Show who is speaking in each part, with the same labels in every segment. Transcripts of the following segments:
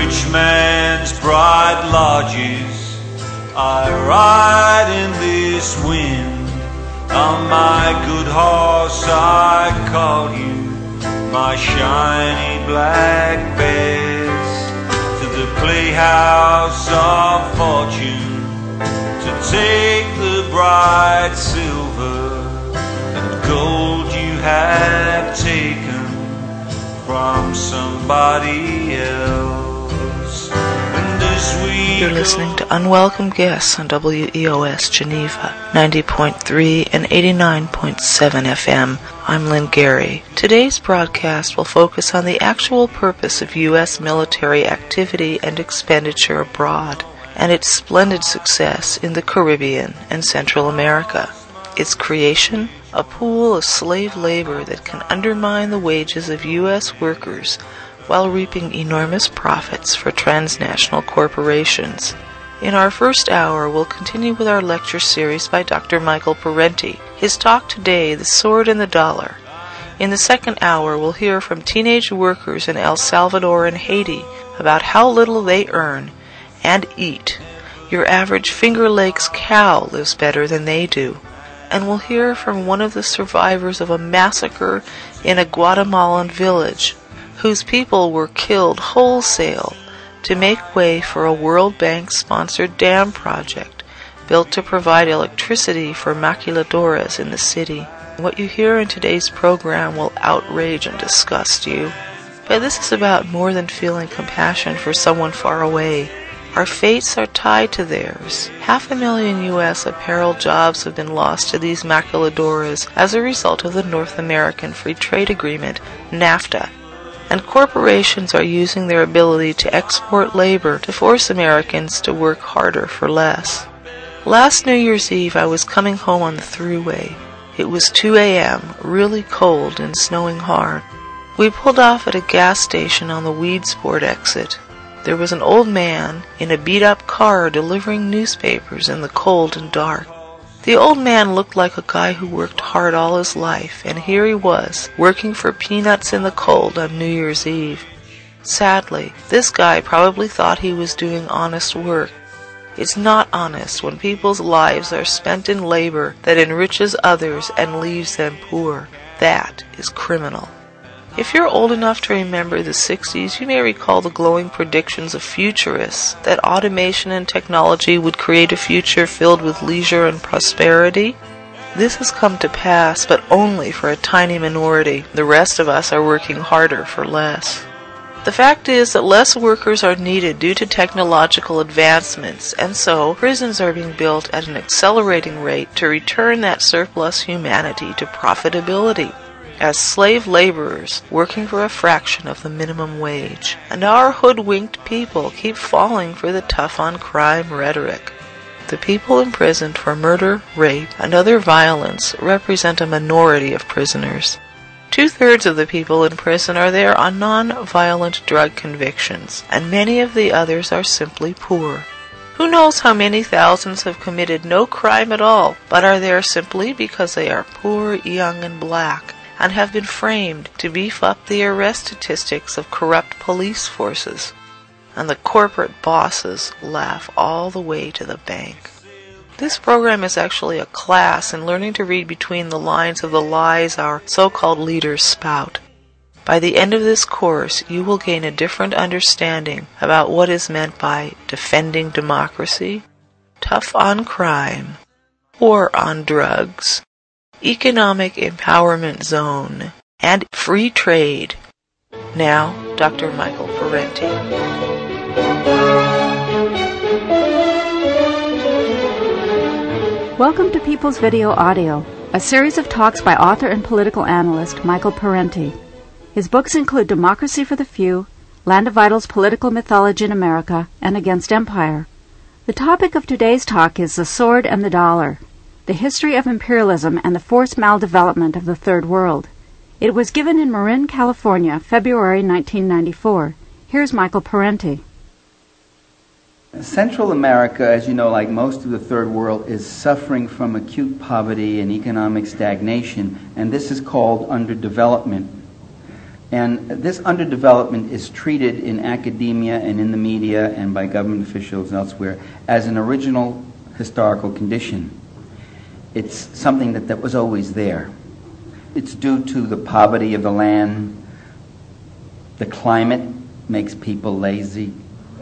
Speaker 1: rich man's bright lodges. I ride in this wind, on my good horse I call you, my shiny black bess, to the playhouse of fortune, to take the bright silver and gold you have taken from somebody else. And as we
Speaker 2: You're listening to Unwelcome Guests on WEOS Geneva, 90.3 and 89.7 FM. I'm Lynn Gary. Today's broadcast will focus on the actual purpose of U.S. military activity and expenditure abroad, and its splendid success in the Caribbean and Central America. Its creation, a pool of slave labor that can undermine the wages of U.S. workers while reaping enormous profits for transnational corporations. In our first hour, we'll continue with our lecture series by Dr. Michael Parenti. His talk today, The Sword and the Dollar. In the second hour, we'll hear from teenage workers in El Salvador and Haiti about how little they earn and eat. Your average Finger Lakes cow lives better than they do. And we'll hear from one of the survivors of a massacre in a Guatemalan village, whose people were killed wholesale to make way for a World Bank-sponsored dam project built to provide electricity for maquiladoras in the city. What you hear in today's program will outrage and disgust you. But this is about more than feeling compassion for someone far away. Our fates are tied to theirs. 500,000 U.S. apparel jobs have been lost to these maquiladoras as a result of the North American Free Trade Agreement, NAFTA. And corporations are using their ability to export labor to force Americans to work harder for less. Last New Year's Eve, I was coming home on the Thruway. It was 2 a.m., really cold and snowing hard. We pulled off at a gas station on the Weedsport exit. There was an old man in a beat-up car delivering newspapers in the cold and dark. The old man looked like a guy who worked hard all his life, and here he was, working for peanuts in the cold on New Year's Eve. Sadly, this guy probably thought he was doing honest work. It's not honest when people's lives are spent in labor that enriches others and leaves them poor. That is criminal. If you're old enough to remember the 60s, you may recall the glowing predictions of futurists that automation and technology would create a future filled with leisure and prosperity. This has come to pass, but only for a tiny minority. The rest of us are working harder for less. The fact is that less workers are needed due to technological advancements, and so prisons are being built at an accelerating rate to return that surplus humanity to profitability, as slave laborers working for a fraction of the minimum wage. And our hoodwinked people keep falling for the tough-on-crime rhetoric. The people imprisoned for murder, rape, and other violence represent a minority of prisoners. 2/3 of the people in prison are there on non-violent drug convictions, and many of the others are simply poor. Who knows how many thousands have committed no crime at all, but are there simply because they are poor, young, and black, and have been framed to beef up the arrest statistics of corrupt police forces. And the corporate bosses laugh all the way to the bank. This program is actually a class in learning to read between the lines of the lies our so-called leaders spout. By the end of this course, you will gain a different understanding about what is meant by defending democracy, tough on crime, war on drugs, economic empowerment zone, and free trade. Now, Dr. Michael Parenti.
Speaker 3: Welcome to People's Video Audio, a series of talks by author and political analyst Michael Parenti. His books include Democracy for the Few, Land of Vitals, Political Mythology in America, and Against Empire. The topic of today's talk is The Sword and the Dollar, the history of imperialism and the forced maldevelopment of the Third World. It was given in Marin, California, February 1994. Here's Michael Parenti.
Speaker 4: Central America, as you know, like most of the Third World, is suffering from acute poverty and economic stagnation, and this is called underdevelopment. And this underdevelopment is treated in academia and in the media and by government officials and elsewhere as an original historical condition. It's something that was always there. It's due to the poverty of the land. The climate makes people lazy.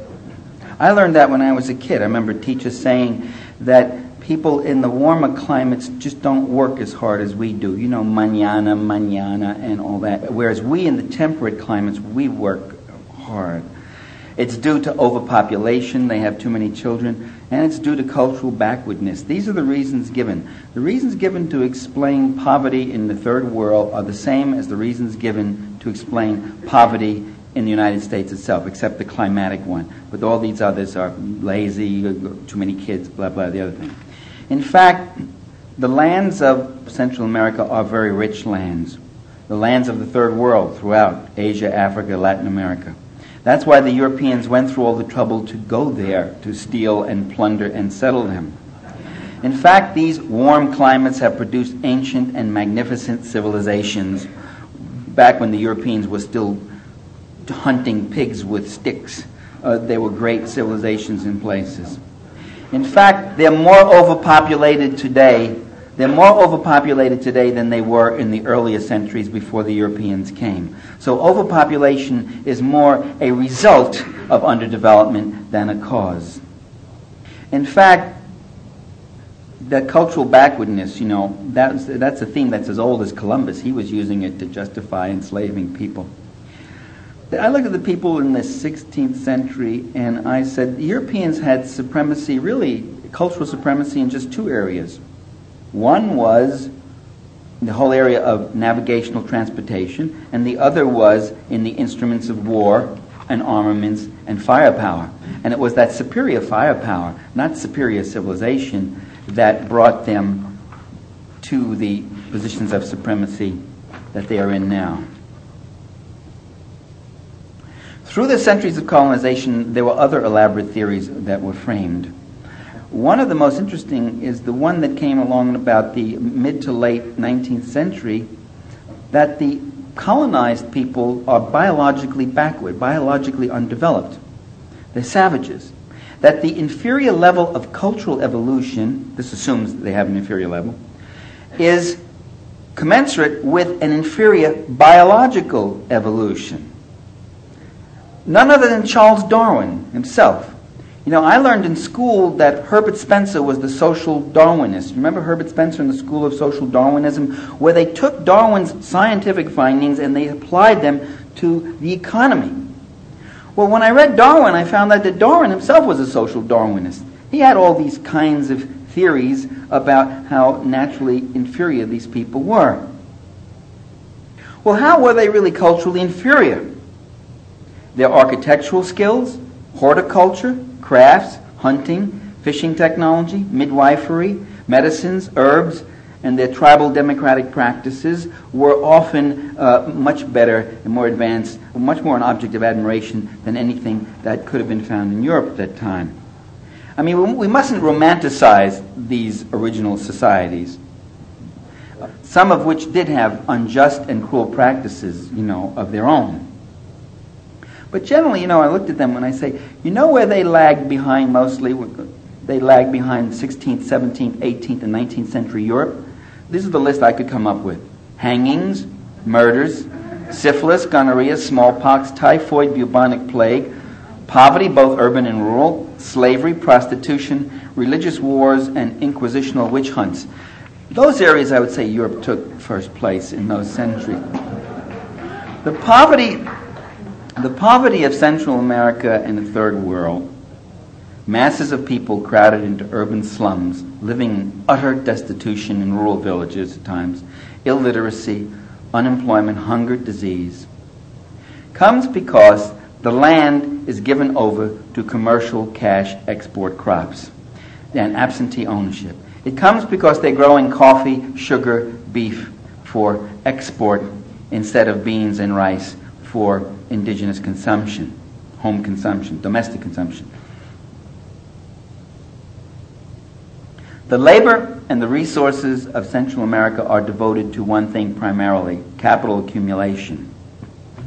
Speaker 4: I learned that when I was a kid. I remember teachers saying that people in the warmer climates just don't work as hard as we do. You know, mañana, and all that. Whereas we in the temperate climates, we work hard. It's due to overpopulation. They have too many children. And it's due to cultural backwardness. These are the reasons given. The reasons given to explain poverty in the third world are the same as the reasons given to explain poverty in the United States itself, except the climatic one. But all these others are lazy, too many kids, blah, blah, the other thing. In fact, the lands of Central America are very rich lands. The lands of the third world throughout Asia, Africa, Latin America. That's why the Europeans went through all the trouble to go there, to steal and plunder and settle them. In fact, these warm climates have produced ancient and magnificent civilizations back when the Europeans were still hunting pigs with sticks. They were great civilizations in places. In fact, they're more overpopulated today. They're more overpopulated today than they were in the earlier centuries before the Europeans came. So overpopulation is more a result of underdevelopment than a cause. In fact, that cultural backwardness, that's a theme that's as old as Columbus. He was using it to justify enslaving people. I looked at the people in the 16th century and I said the Europeans had supremacy, really cultural supremacy, in just two areas. One was the whole area of navigational transportation, and the other was in the instruments of war and armaments and firepower. And it was that superior firepower, not superior civilization, that brought them to the positions of supremacy that they are in now. Through the centuries of colonization, there were other elaborate theories that were framed. One of the most interesting is the one that came along about the mid to late 19th century, that the colonized people are biologically backward, biologically undeveloped. They're savages. That the inferior level of cultural evolution, this assumes they have an inferior level, is commensurate with an inferior biological evolution. None other than Charles Darwin himself. I learned in school that Herbert Spencer was the social Darwinist. Remember Herbert Spencer in the School of Social Darwinism, where they took Darwin's scientific findings and they applied them to the economy. Well, when I read Darwin, I found out that Darwin himself was a social Darwinist. He had all these kinds of theories about how naturally inferior these people were. Well, how were they really culturally inferior? Their architectural skills, horticulture, crafts, hunting, fishing technology, midwifery, medicines, herbs, and their tribal democratic practices were often much better and more advanced, much more an object of admiration than anything that could have been found in Europe at that time. I mean, we mustn't romanticize these original societies, some of which did have unjust and cruel practices, of their own. But generally, I looked at them when I say, where they lagged behind mostly? They lagged behind 16th, 17th, 18th, and 19th century Europe. This is the list I could come up with. Hangings, murders, syphilis, gonorrhea, smallpox, typhoid, bubonic plague, poverty, both urban and rural, slavery, prostitution, religious wars, and inquisitional witch hunts. Those areas, I would say, Europe took first place in those centuries. The poverty of Central America and the Third World, masses of people crowded into urban slums, living in utter destitution in rural villages at times, illiteracy, unemployment, hunger, disease, comes because the land is given over to commercial cash export crops and absentee ownership. It comes because they're growing coffee, sugar, beef for export instead of beans and rice for indigenous consumption, home consumption, domestic consumption. The labor and the resources of Central America are devoted to one thing primarily, capital accumulation.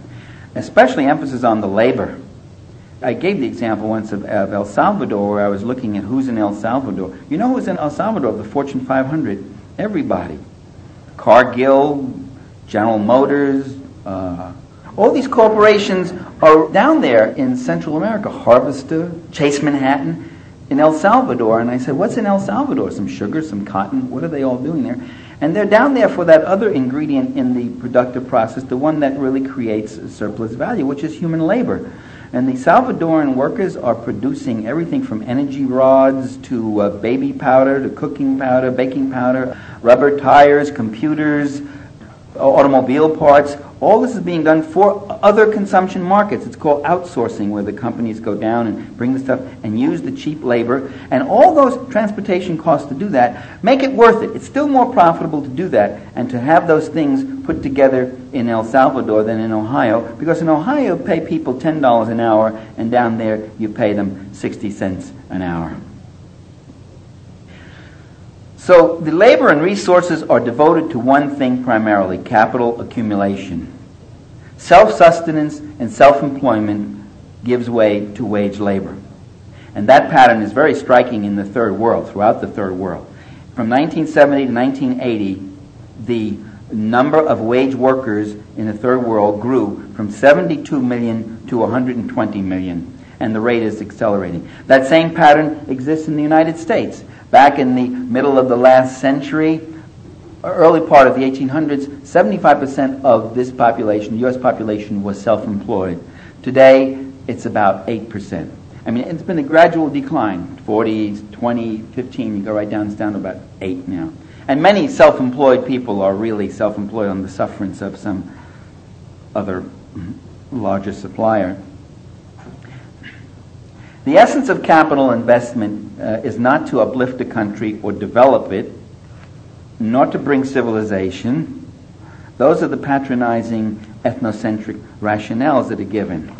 Speaker 4: especially emphasis on the labor. I gave the example once of El Salvador, where I was looking at who's in El Salvador. You know who's in El Salvador, the Fortune 500? Everybody. Cargill, General Motors, all these corporations are down there in Central America. Harvester, Chase Manhattan, in El Salvador. And I said, what's in El Salvador? Some sugar, some cotton, what are they all doing there? And they're down there for that other ingredient in the productive process, the one that really creates surplus value, which is human labor. And the Salvadoran workers are producing everything from energy rods to baby powder, to cooking powder, baking powder, rubber tires, computers, automobile parts. All this is being done for other consumption markets. It's called outsourcing, where the companies go down and bring the stuff and use the cheap labor. And all those transportation costs to do that make it worth it. It's still more profitable to do that and to have those things put together in El Salvador than in Ohio, because in Ohio you pay people $10 an hour, and down there you pay them 60 cents an hour. So the labor and resources are devoted to one thing primarily: capital accumulation. Self-sustenance and self-employment gives way to wage labor. And that pattern is very striking in the Third World, throughout the Third World. From 1970 to 1980, the number of wage workers in the Third World grew from 72 million to 120 million, and the rate is accelerating. That same pattern exists in the United States. Back in the middle of the last century, early part of the 1800s, 75% of this population, the U.S. population, was self-employed. Today, it's about 8%. I mean, it's been a gradual decline. 40, 20, 15, you go right down, it's down to about 8 now. And many self-employed people are really self-employed on the sufferance of some other larger supplier. The essence of capital investment is not to uplift a country or develop it, nor to bring civilization. Those are the patronizing ethnocentric rationales that are given.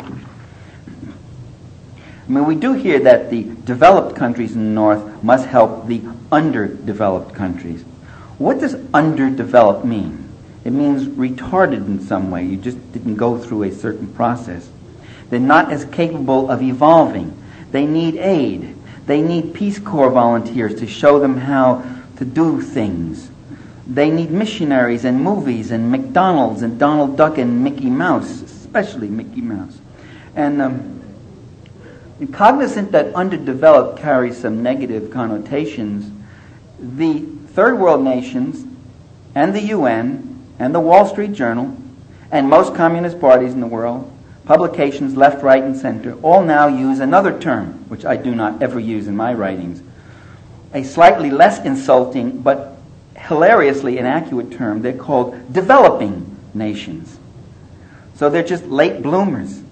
Speaker 4: I mean, we do hear that the developed countries in the North must help the underdeveloped countries. What does underdeveloped mean? It means retarded in some way. You just didn't go through a certain process. They're not as capable of evolving. They need aid. They need Peace Corps volunteers to show them how to do things. They need missionaries and movies and McDonald's and Donald Duck and Mickey Mouse, especially Mickey Mouse. And cognizant that underdeveloped carries some negative connotations, the Third World nations and the UN and the Wall Street Journal and most communist parties in the world, publications left, right, and center, all now use another term, which I do not ever use in my writings, a slightly less insulting but hilariously inaccurate term. They're called developing nations. So they're just late bloomers.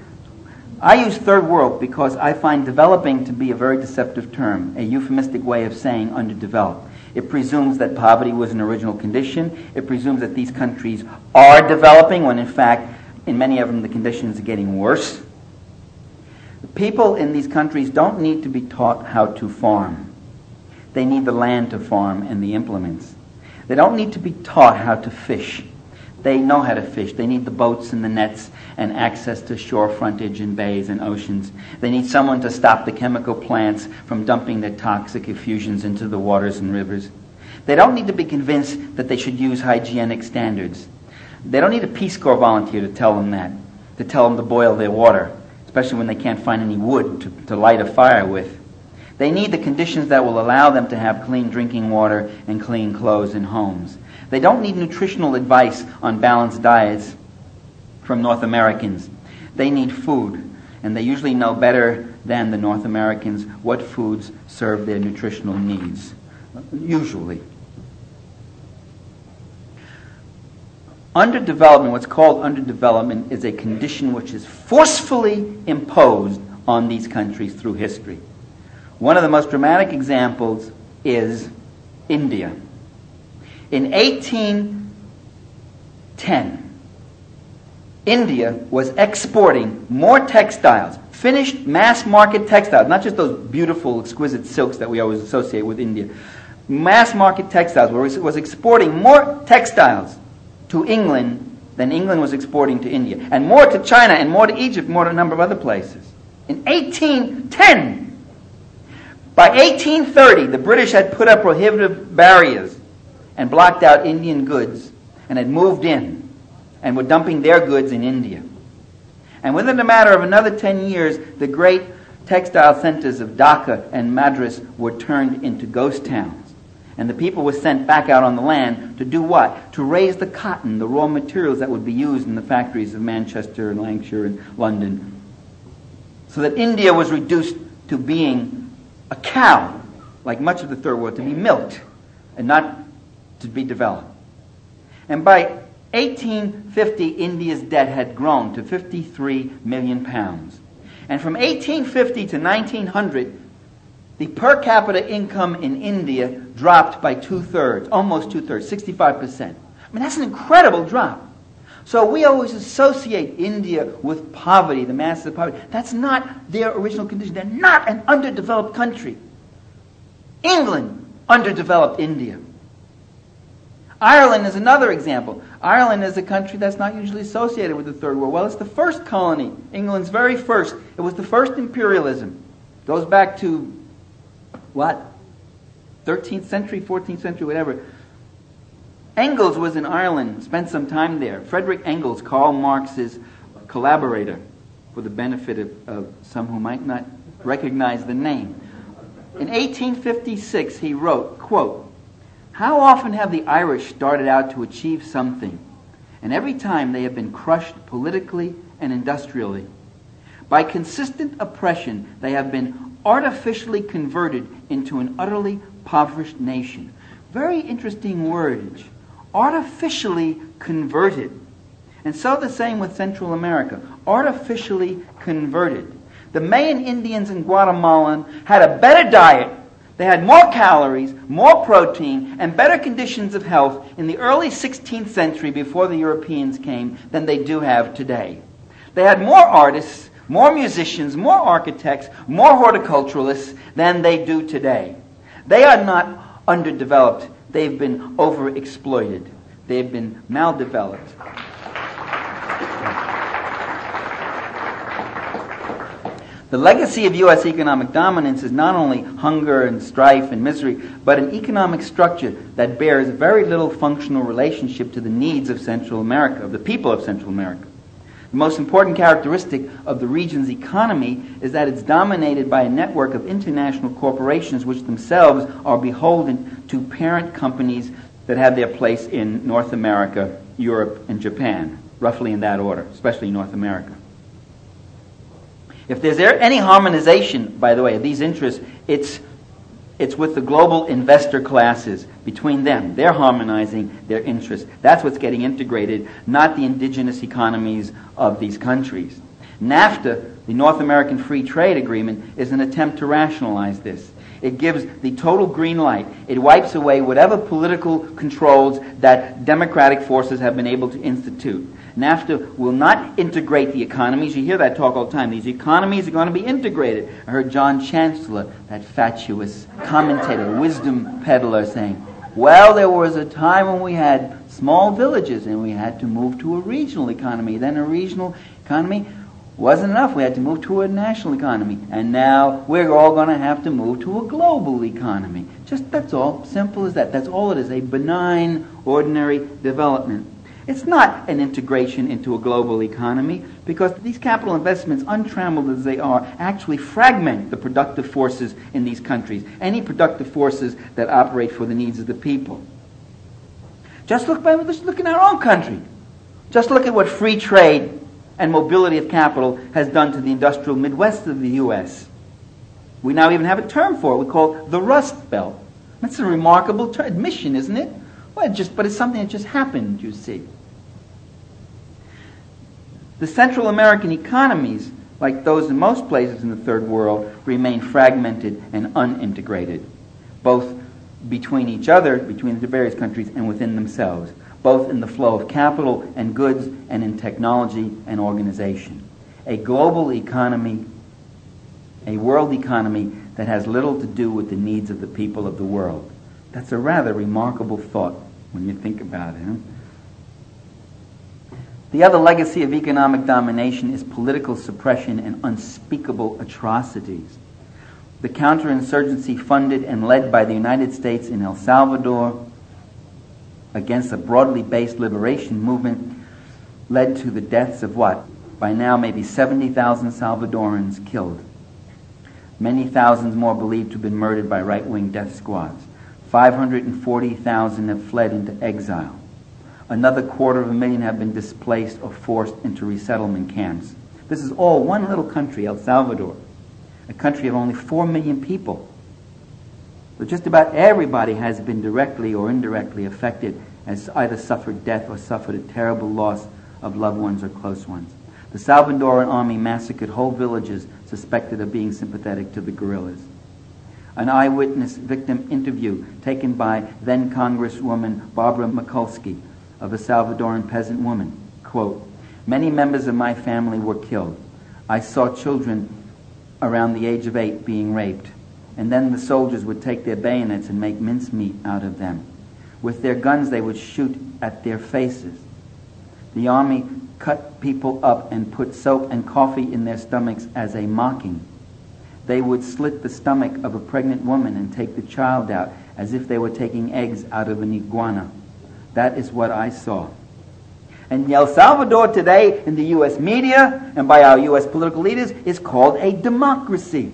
Speaker 4: I use Third World because I find developing to be a very deceptive term, a euphemistic way of saying underdeveloped. It presumes that poverty was an original condition. It presumes that these countries are developing when in fact in many of them the conditions are getting worse. The people in these countries don't need to be taught how to farm. They need the land to farm and the implements. They don't need to be taught how to fish. They know how to fish. They need the boats and the nets and access to shore frontage and bays and oceans. They need someone to stop the chemical plants from dumping their toxic effusions into the waters and rivers. They don't need to be convinced that they should use hygienic standards. They don't need a Peace Corps volunteer to tell them that, to tell them to boil their water, especially when they can't find any wood to light a fire with. They need the conditions that will allow them to have clean drinking water and clean clothes and homes. They don't need nutritional advice on balanced diets from North Americans. They need food, and they usually know better than the North Americans what foods serve their nutritional needs, usually. Underdevelopment, what's called underdevelopment, is a condition which is forcefully imposed on these countries through history. One of the most dramatic examples is India. In 1810, India was exporting more textiles, finished mass-market textiles, not just those beautiful, exquisite silks that we always associate with India. Mass-market textiles was exporting more textiles to England than England was exporting to India, and more to China, and more to Egypt, more to a number of other places. In 1810, by 1830, the British had put up prohibitive barriers and blocked out Indian goods and had moved in and were dumping their goods in India. And within a matter of another 10 years, the great textile centers of Dhaka and Madras were turned into ghost towns. And the people were sent back out on the land to do what? To raise the cotton, the raw materials that would be used in the factories of Manchester and Lancashire and London. So that India was reduced to being a cow, like much of the Third World, to be milked and not to be developed. And by 1850, India's debt had grown to 53 million pounds. And from 1850 to 1900, the per capita income in India dropped by two-thirds, almost two-thirds, 65%. I mean, that's an incredible drop. So we always associate India with poverty, the masses of poverty. That's not their original condition. They're not an underdeveloped country. England underdeveloped India. Ireland is another example. Ireland is a country that's not usually associated with the Third World. Well, it's the first colony, England's very first. It was the first imperialism. It goes back to, what? 13th century, 14th century, whatever. Engels was in Ireland, spent some time there. Frederick Engels, Karl Marx's collaborator, for the benefit of some who might not recognize the name. In 1856, he wrote, quote, "How often have the Irish started out to achieve something, and every time they have been crushed politically and industrially. By consistent oppression, they have been artificially converted into an utterly impoverished nation." Very interesting wordage. Artificially converted. And so the same with Central America. Artificially converted. The Mayan Indians in Guatemala had a better diet. They had more calories, more protein, and better conditions of health in the early 16th century before the Europeans came than they do have today. They had more artists, more musicians, more architects, more horticulturalists than they do today. They are not underdeveloped. They've been overexploited. They've been maldeveloped. The legacy of U.S. economic dominance is not only hunger and strife and misery, but an economic structure that bears very little functional relationship to the needs of Central America, of the people of Central America. The most important characteristic of the region's economy is that it's dominated by a network of international corporations which themselves are beholden to parent companies that have their place in North America, Europe, and Japan, roughly in that order, especially North America. If there's any harmonization, by the way, of these interests, it's with the global investor classes. Between them, they're harmonizing their interests. That's what's getting integrated, not the indigenous economies of these countries. NAFTA, the North American Free Trade Agreement, is an attempt to rationalize this. It gives the total green light. It wipes away whatever political controls that democratic forces have been able to institute. NAFTA will not integrate the economies. You hear that talk all the time. These economies are going to be integrated. I heard John Chancellor, that fatuous commentator, wisdom peddler, saying, well, there was a time when we had small villages and we had to move to a regional economy. Then a regional economy wasn't enough. We had to move to a national economy. And now we're all going to have to move to a global economy. Just that's all. Simple as that. That's all it is. A benign, ordinary development. It's not an integration into a global economy because these capital investments, untrammeled as they are, actually fragment the productive forces in these countries. Any productive forces that operate for the needs of the people. Just look in our own country. Just look at what free trade and mobility of capital has done to the industrial Midwest of the U.S. We now even have a term for it. We call it the Rust Belt. That's a remarkable admission, isn't it? Well, but it's something that just happened, you see. The Central American economies, like those in most places in the Third World, remain fragmented and unintegrated, both between each other, between the various countries, and within themselves, both in the flow of capital and goods and in technology and organization. A global economy, a world economy that has little to do with the needs of the people of the world. That's a rather remarkable thought when you think about it. Huh? The other legacy of economic domination is political suppression and unspeakable atrocities. The counterinsurgency funded and led by the United States in El Salvador against a broadly based liberation movement led to the deaths of what? By now maybe 70,000 Salvadorans killed. Many thousands more believed to have been murdered by right-wing death squads. 540,000 have fled into exile. Another 250,000 have been displaced or forced into resettlement camps. This is all one little country, El Salvador, a country of only 4 million people. So just about everybody has been directly or indirectly affected, has either suffered death or suffered a terrible loss of loved ones or close ones. The Salvadoran army massacred whole villages suspected of being sympathetic to the guerrillas. An eyewitness victim interview taken by then Congresswoman Barbara Mikulski of a Salvadoran peasant woman. Quote, "Many members of my family were killed. I saw children around the age of 8 being raped, and then the soldiers would take their bayonets and make mincemeat out of them. With their guns they would shoot at their faces. The army cut people up and put soap and coffee in their stomachs as a mocking. They would slit the stomach of a pregnant woman and take the child out as if they were taking eggs out of an iguana. That is what I saw." And El Salvador today, in the U.S. media and by our U.S. political leaders, is called a democracy.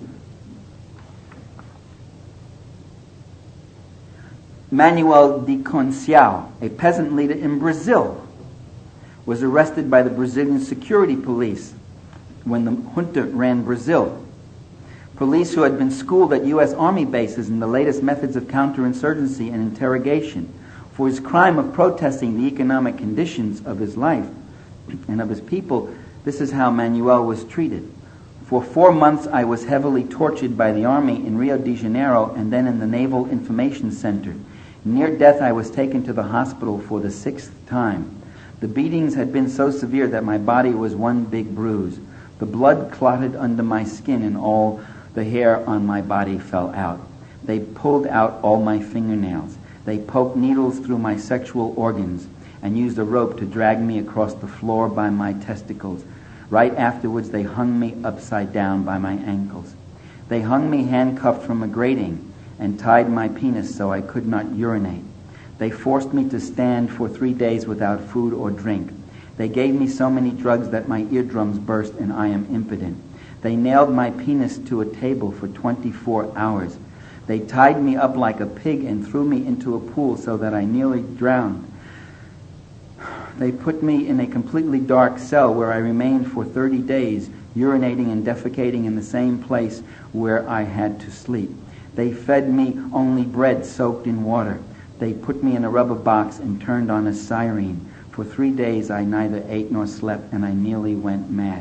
Speaker 4: Manuel de Conciao, a peasant leader in Brazil, was arrested by the Brazilian security police when the junta ran Brazil. Police who had been schooled at U.S. Army bases in the latest methods of counterinsurgency and interrogation. For his crime of protesting the economic conditions of his life and of his people, this is how Manuel was treated. "For 4 months I was heavily tortured by the army in Rio de Janeiro and then in the Naval Information Center. Near death I was taken to the hospital for the 6th time. The beatings had been so severe that my body was one big bruise. The blood clotted under my skin and all the hair on my body fell out. They pulled out all my fingernails. They poked needles through my sexual organs and used a rope to drag me across the floor by my testicles. Right afterwards, they hung me upside down by my ankles. They hung me handcuffed from a grating and tied my penis so I could not urinate. They forced me to stand for 3 days without food or drink. They gave me so many drugs that my eardrums burst and I am impotent. They nailed my penis to a table for 24 hours. They tied me up like a pig and threw me into a pool so that I nearly drowned. They put me in a completely dark cell where I remained for 30 days, urinating and defecating in the same place where I had to sleep. They fed me only bread soaked in water. They put me in a rubber box and turned on a siren. For 3 days I neither ate nor slept, and I nearly went mad."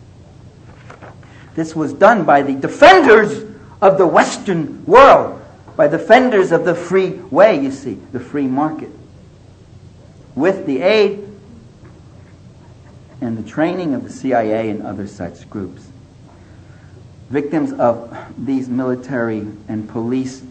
Speaker 4: This was done by the defenders of the Western world, by defenders of the free way, you see, the free market, with the aid and the training of the CIA and other such groups. Victims of these military and police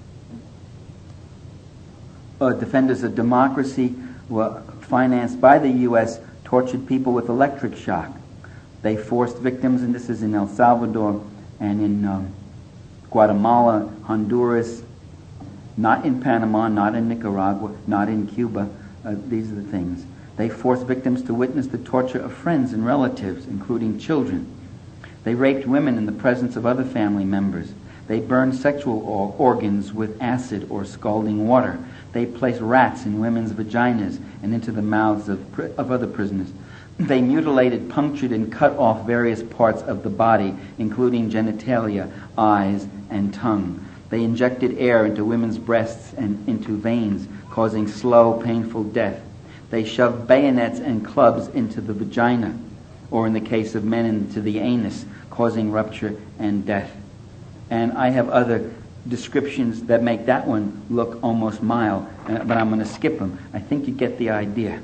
Speaker 4: defenders of democracy were financed by the U.S., tortured people with electric shock. They forced victims, and this is in El Salvador and in Guatemala, Honduras, not in Panama, not in Nicaragua, not in Cuba. These are the things. They forced victims to witness the torture of friends and relatives, including children. They raped women in the presence of other family members. They burned sexual organs with acid or scalding water. They placed rats in women's vaginas and into the mouths of other prisoners. They mutilated, punctured, and cut off various parts of the body, including genitalia, eyes, and tongue. They injected air into women's breasts and into veins, causing slow, painful death. They shoved bayonets and clubs into the vagina, or in the case of men, into the anus, causing rupture and death. And I have other descriptions that make that one look almost mild, but I'm going to skip them. I think you get the idea.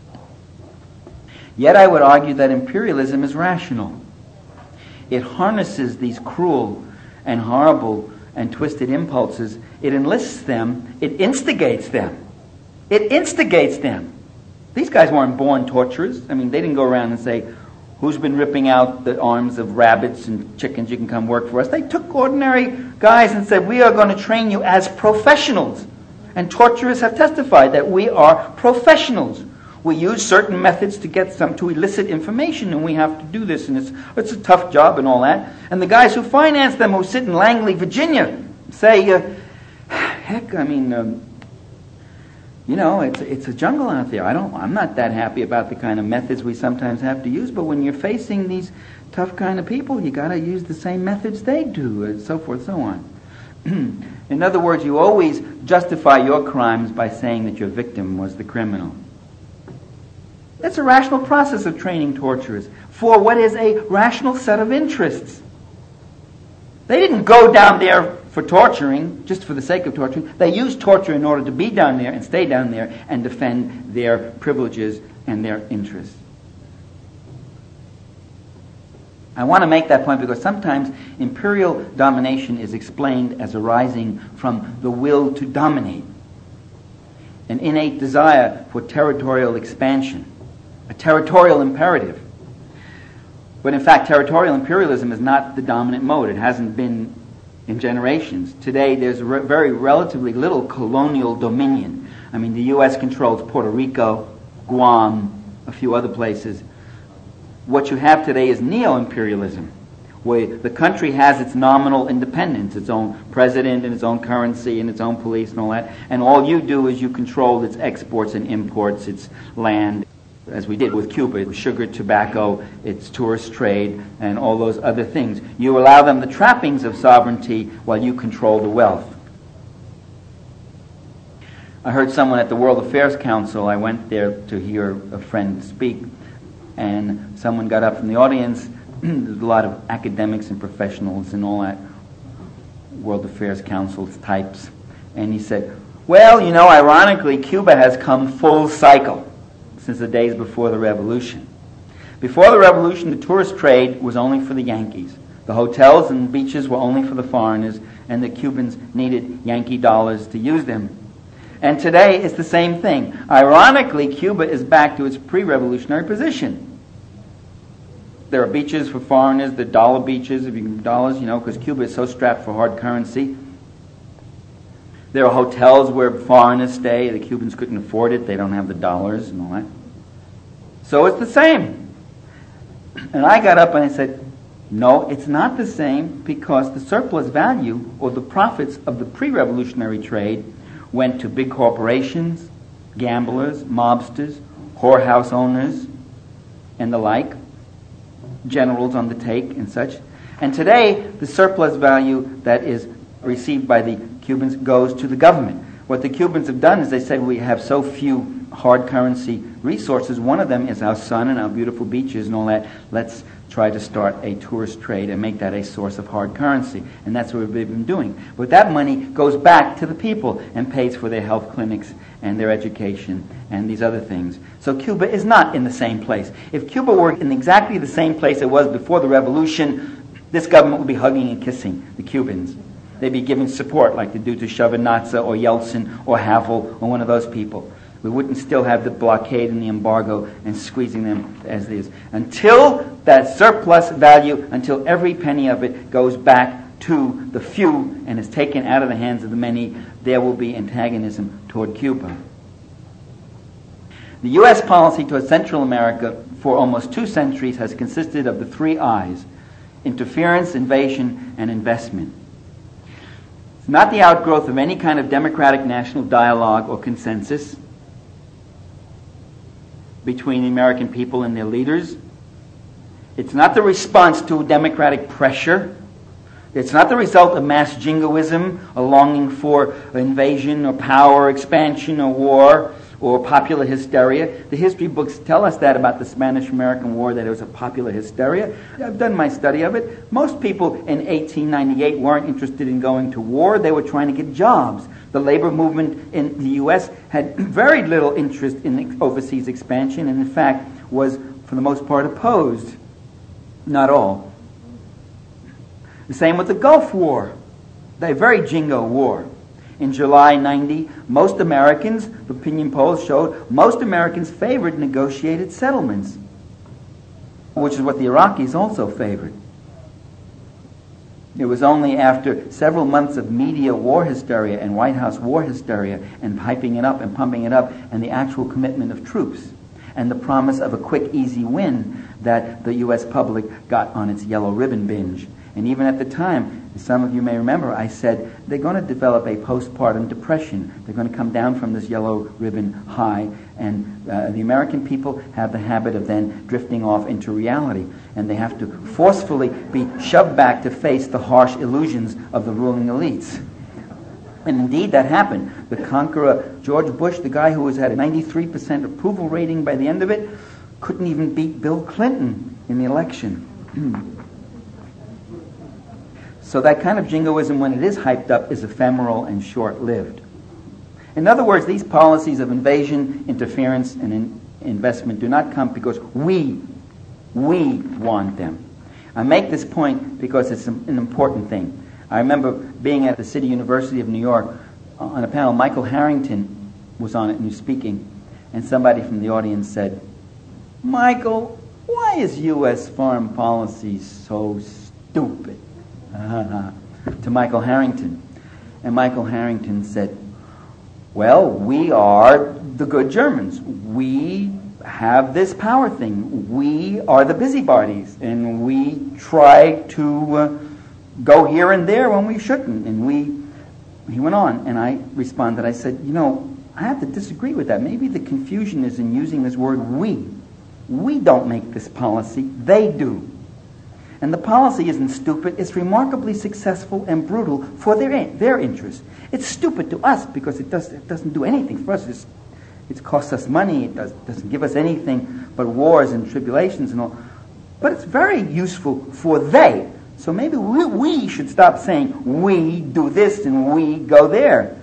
Speaker 4: Yet I would argue that imperialism is rational. It harnesses these cruel and horrible and twisted impulses. It enlists them. It instigates them. It instigates them. These guys weren't born torturers. I mean, they didn't go around and say, who's been ripping out the arms of rabbits and chickens? You can come work for us. They took ordinary guys and said, we are going to train you as professionals. And torturers have testified that we are professionals. We use certain methods to elicit information, and we have to do this, and it's a tough job and all that. And the guys who finance them, who sit in Langley, Virginia, say, heck, I mean, it's a jungle out there. I'm not that happy about the kind of methods we sometimes have to use, but when you're facing these tough kind of people, you got to use the same methods they do, and so forth, so on. In other words, you always justify your crimes by saying that your victim was the criminal. That's a rational process of training torturers for what is a rational set of interests. They didn't go down there for torturing, just for the sake of torturing. They used torture in order to be down there and stay down there and defend their privileges and their interests. I want to make that point because sometimes imperial domination is explained as arising from the will to dominate, an innate desire for territorial expansion, a territorial imperative. But in fact, territorial imperialism is not the dominant mode. It hasn't been in generations. Today, there's very relatively little colonial dominion. I mean, the U.S. controls Puerto Rico, Guam, a few other places. What you have today is neo-imperialism, where the country has its nominal independence, its own president and its own currency and its own police and all that, and all you do is you control its exports and imports, its land, as we did with Cuba, sugar, tobacco, its tourist trade, and all those other things. You allow them the trappings of sovereignty while you control the wealth. I heard someone at the World Affairs Council, I went there to hear a friend speak, and someone got up from the audience. There's a lot of academics and professionals and all that, World Affairs Council types, and he said, well, ironically, Cuba has come full cycle since the days before the Revolution. Before the Revolution, the tourist trade was only for the Yankees. The hotels and beaches were only for the foreigners, and the Cubans needed Yankee dollars to use them. And today, it's the same thing. Ironically, Cuba is back to its pre-revolutionary position. There are beaches for foreigners, the dollar beaches, if you can dollars, because Cuba is so strapped for hard currency. There are hotels where foreigners stay. The Cubans couldn't afford it. They don't have the dollars and all that. So it's the same. And I got up and I said, no, it's not the same, because the surplus value or the profits of the pre-revolutionary trade went to big corporations, gamblers, mobsters, whorehouse owners, and the like, generals on the take and such. And today, the surplus value that is received by the Cubans goes to the government. What the Cubans have done is they said, we have so few hard currency resources. One of them is our sun and our beautiful beaches and all that. Let's try to start a tourist trade and make that a source of hard currency. And that's what we've been doing. But that money goes back to the people and pays for their health clinics and their education and these other things. So Cuba is not in the same place. If Cuba were in exactly the same place it was before the revolution, this government would be hugging and kissing the Cubans. They'd be giving support like they do to Shevardnadze or Yeltsin or Havel or one of those people. We wouldn't still have the blockade and the embargo and squeezing them as is. Until that surplus value, until every penny of it goes back to the few and is taken out of the hands of the many, there will be antagonism toward Cuba. The U.S. policy toward Central America for almost 2 centuries has consisted of the 3 I's: interference, invasion, and investment. It's not the outgrowth of any kind of democratic national dialogue or consensus between the American people and their leaders. It's not the response to democratic pressure. It's not the result of mass jingoism, a longing for invasion or power, expansion or war, or popular hysteria. The history books tell us that about the Spanish-American War, that it was a popular hysteria. I've done my study of it. Most people in 1898 weren't interested in going to war. They were trying to get jobs. The labor movement in the U.S. had very little interest in overseas expansion, and in fact was, for the most part, opposed. Not all. The same with the Gulf War, the very jingo war. In July 90, most Americans, opinion polls showed, most Americans favored negotiated settlements, which is what the Iraqis also favored. It was only after several months of media war hysteria and White House war hysteria and hyping it up and pumping it up and the actual commitment of troops and the promise of a quick, easy win that the U.S. public got on its yellow ribbon binge. And even at the time, as some of you may remember, I said they're going to develop a postpartum depression. They're going to come down from this yellow ribbon high, and the American people have the habit of then drifting off into reality, and they have to forcefully be shoved back to face the harsh illusions of the ruling elites. And indeed, that happened. The conqueror, George Bush, the guy who had a 93% approval rating by the end of it, couldn't even beat Bill Clinton in the election. So that kind of jingoism, when it is hyped up, is ephemeral and short-lived. In other words, these policies of invasion, interference, and investment do not come because we want them. I make this point because it's an important thing. I remember being at the City University of New York on a panel. Michael Harrington was on it and he was speaking, and somebody from the audience said, "Michael, why is U.S. foreign policy so stupid?" to Michael Harrington. And Michael Harrington said, "Well, we are the good Germans. We have this power thing. We are the busybodies, and we try to go here and there when we shouldn't." And he went on, and I responded. I said, I have to disagree with that. Maybe the confusion is in using this word we. We don't make this policy. They do. And the policy isn't stupid. It's remarkably successful and brutal for their interests. It's stupid to us because it doesn't do anything for us. It costs us money. It doesn't give us anything but wars and tribulations and all. But it's very useful for they. So maybe we should stop saying we do this and we go there.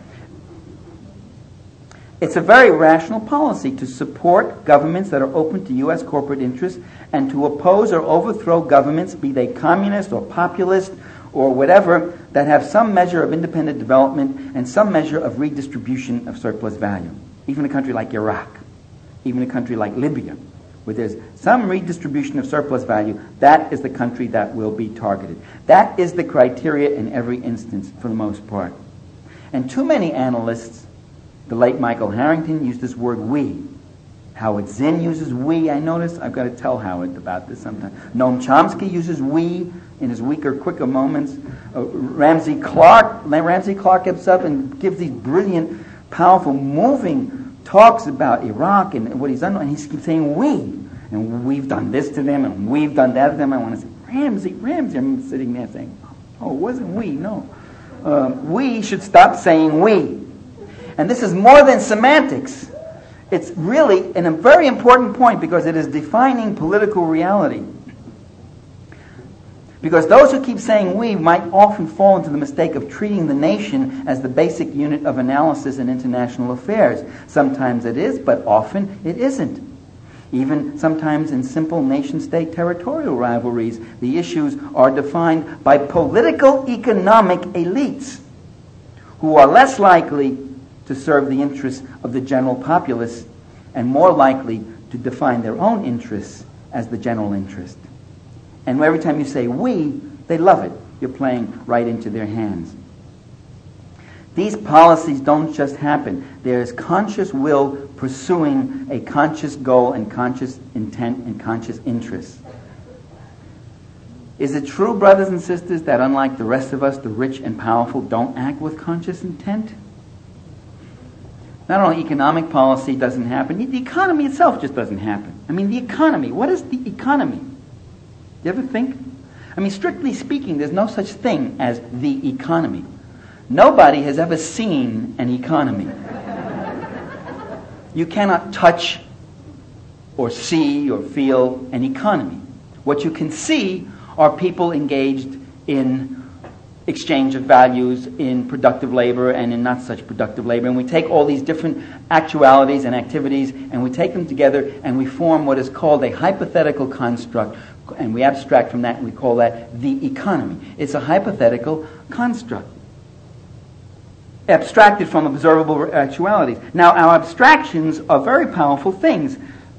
Speaker 4: It's a very rational policy to support governments that are open to U.S. corporate interests and to oppose or overthrow governments, be they communist or populist or whatever, that have some measure of independent development and some measure of redistribution of surplus value. Even a country like Iraq, even a country like Libya, where there's some redistribution of surplus value, that is the country that will be targeted. That is the criteria in every instance for the most part. And too many analysts, the late Michael Harrington used this word we. Howard Zinn uses we, I notice. I've got to tell Howard about this sometime. Noam Chomsky uses we in his weaker, quicker moments. Ramsey Clark gets up and gives these brilliant, powerful, moving talks about Iraq and what he's done, and he keeps saying we. And we've done this to them, and we've done that to them. I want to say, Ramsey. I'm sitting there saying, oh, it wasn't we, no. We should stop saying we. And this is more than semantics. It's really a very important point because it is defining political reality. Because those who keep saying we might often fall into the mistake of treating the nation as the basic unit of analysis in international affairs. Sometimes it is, but often it isn't. Even sometimes in simple nation-state territorial rivalries, the issues are defined by political economic elites who are less likely to serve the interests of the general populace and more likely to define their own interests as the general interest. And every time you say we, they love it. You're playing right into their hands. These policies don't just happen. There is conscious will pursuing a conscious goal and conscious intent and conscious interest. Is it true, brothers and sisters, that unlike the rest of us, the rich and powerful don't act with conscious intent? Not only economic policy doesn't happen, the economy itself just doesn't happen. I mean, the economy. What is the economy? Do you ever think? I mean, strictly speaking, there's no such thing as the economy. Nobody has ever seen an economy. You cannot touch or see or feel an economy. What you can see are people engaged in exchange of values, in productive labor and in not such productive labor. And we take all these different actualities and activities and we take them together and we form what is called a hypothetical construct. And we abstract from that and we call that the economy. It's a hypothetical construct. abstracted from observable actualities. Now, our abstractions are very powerful things.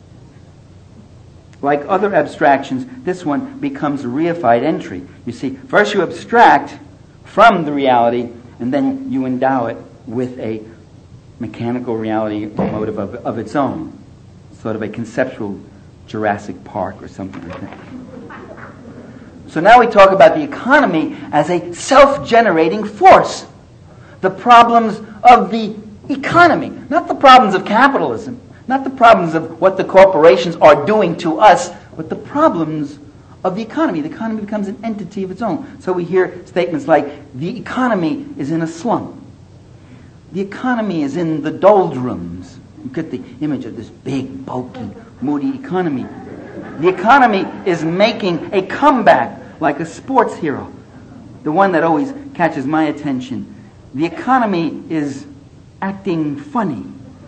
Speaker 4: Like other abstractions, this one becomes a reified entry. You see, first you abstract from the reality, and then you endow it with a mechanical reality or motive of its own. Sort of a conceptual Jurassic Park or something like that. So now we talk about the economy as a self-generating force. The problems of the economy, not the problems of capitalism, not the problems of what the corporations are doing to us, but the problems of the economy. The economy becomes an entity of its own. So we hear statements like, the economy is in a slump. The economy is in the doldrums. You get the image of this big, bulky, moody economy. The economy is making a comeback like a sports hero, the one that always catches my attention. The economy is acting funny.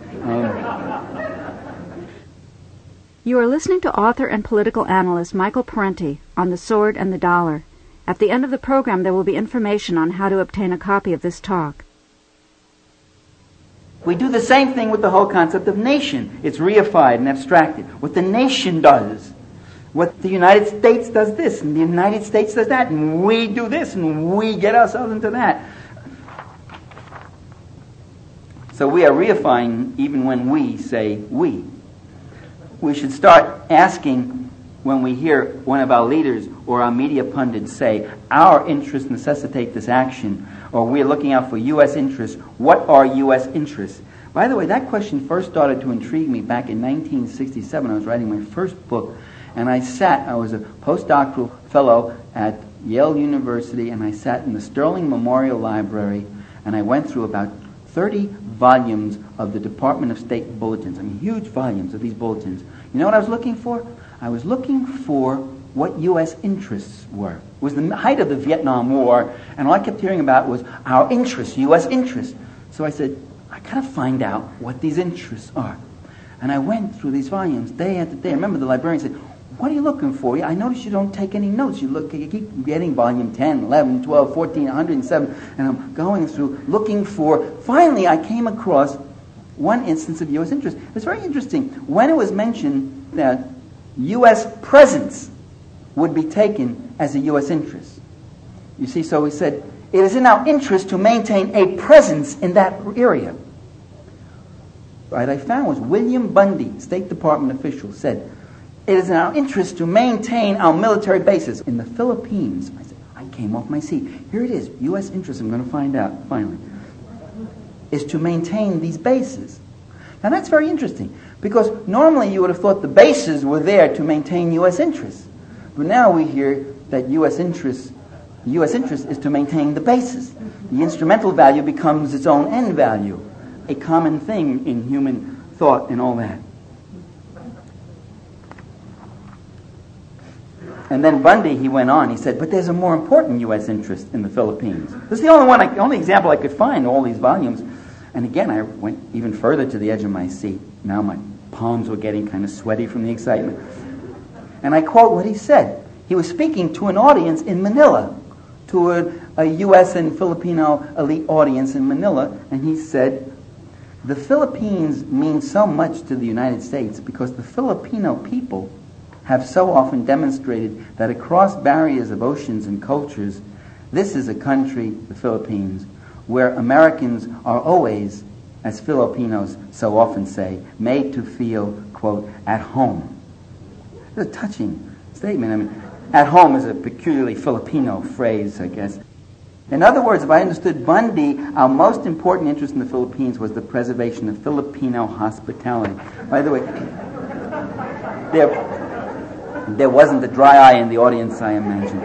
Speaker 3: You are listening to author and political analyst Michael Parenti on The Sword and the Dollar. At the end of the program, there will be information on how to obtain a copy of this talk.
Speaker 4: We do the same thing with the whole concept of nation. It's reified and abstracted. What the nation does, what the United States does this, and the United States does that, and we do this, and we get ourselves into that. So we are reifying even when we say we. We should start asking when we hear one of our leaders or our media pundits say, our interests necessitate this action, or we're looking out for U.S. interests. What are U.S. interests? By the way, that question first started to intrigue me back in 1967. I was writing my first book, and I was a postdoctoral fellow at Yale University, and I sat in the Sterling Memorial Library, and I went through about 30 volumes of the Department of State bulletins. I mean, huge volumes of these bulletins. You know what I was looking for? I was looking for what U.S. interests were. It was the height of the Vietnam War, and all I kept hearing about was our interests, U.S. interests. So I said, I gotta find out what these interests are. And I went through these volumes day after day. I remember the librarian said, what are you looking for? I notice you don't take any notes. You keep getting volume 10, 11, 12, 14, 107, and I'm going through looking for... Finally, I came across one instance of U.S. interest. It was very interesting. When it was mentioned that U.S. presence would be taken as a U.S. interest. You see, so we said, it is in our interest to maintain a presence in that area. Right, I found was William Bundy, State Department official, said, it is in our interest to maintain our military bases. In the Philippines, I said, I came off my seat. Here it is, U.S. interest, I'm going to find out, finally, is to maintain these bases. Now that's very interesting, because normally you would have thought the bases were there to maintain U.S. interests. But now we hear that U.S. interest is to maintain the bases. The instrumental value becomes its own end value, a common thing in human thought and all that. And then Bundy, he went on, he said, but there's a more important U.S. interest in the Philippines. This is the only example I could find in all these volumes. And again, I went even further to the edge of my seat. Now my palms were getting kind of sweaty from the excitement. And I quote what he said. He was speaking to an audience in Manila, to a U.S. and Filipino elite audience in Manila, and he said, the Philippines mean so much to the United States because the Filipino people have so often demonstrated that across barriers of oceans and cultures, this is a country, the Philippines, where Americans are always, as Filipinos so often say, made to feel, quote, at home. It's a touching statement. I mean, at home is a peculiarly Filipino phrase, I guess. In other words, if I understood Bundy, our most important interest in the Philippines was the preservation of Filipino hospitality. By the way, there wasn't a dry eye in the audience, I imagine.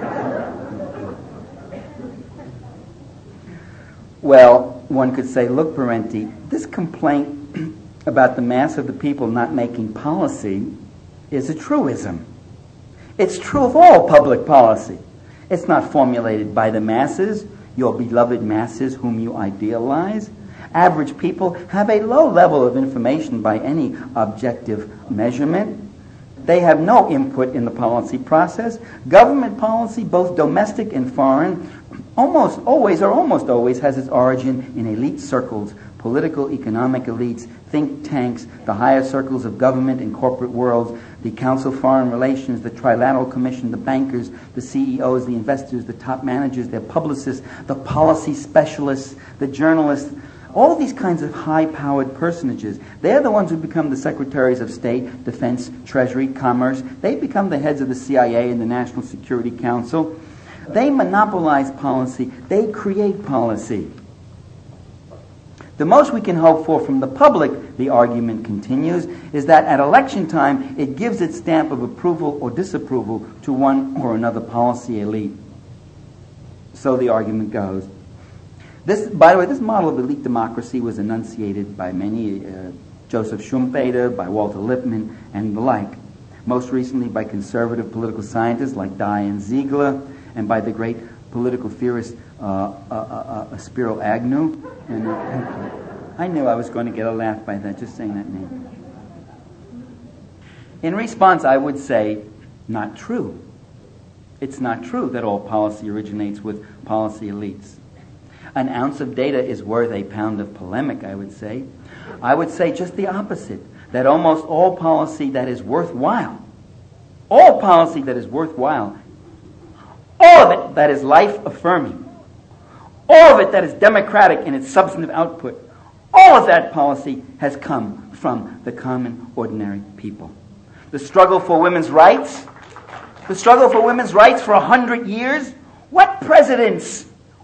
Speaker 4: Well, one could say, look, Parenti, this complaint about the mass of the people not making policy is a truism. It's true of all public policy. It's not formulated by the masses, your beloved masses whom you idealize. Average people have a low level of information by any objective measurement. They have no input in the policy process. Government policy, both domestic and foreign, almost always has its origin in elite circles, political, economic elites, think tanks, the higher circles of government and corporate worlds, the Council of Foreign Relations, the Trilateral Commission, the bankers, the CEOs, the investors, the top managers, their publicists, the policy specialists, the journalists, all of these kinds of high-powered personages. They're the ones who become the secretaries of state, defense, treasury, commerce. They become the heads of the CIA and the National Security Council. They monopolize policy. They create policy. The most we can hope for from the public, the argument continues, is that at election time it gives its stamp of approval or disapproval to one or another policy elite. So the argument goes. By the way, this model of elite democracy was enunciated by many, Joseph Schumpeter, by Walter Lippmann, and the like. Most recently by conservative political scientists like Diane Ziegler, and by the great political theorist Spiro Agnew. And I knew I was going to get a laugh by that, just saying that name. In response, I would say, not true. It's not true that all policy originates with policy elites. An ounce of data is worth a pound of polemic, I would say. I would say just the opposite, that almost all policy that is worthwhile, all of it that is life-affirming, all of it that is democratic in its substantive output, all of that policy has come from the common, ordinary people. The struggle for women's rights for 100 years, what presidents,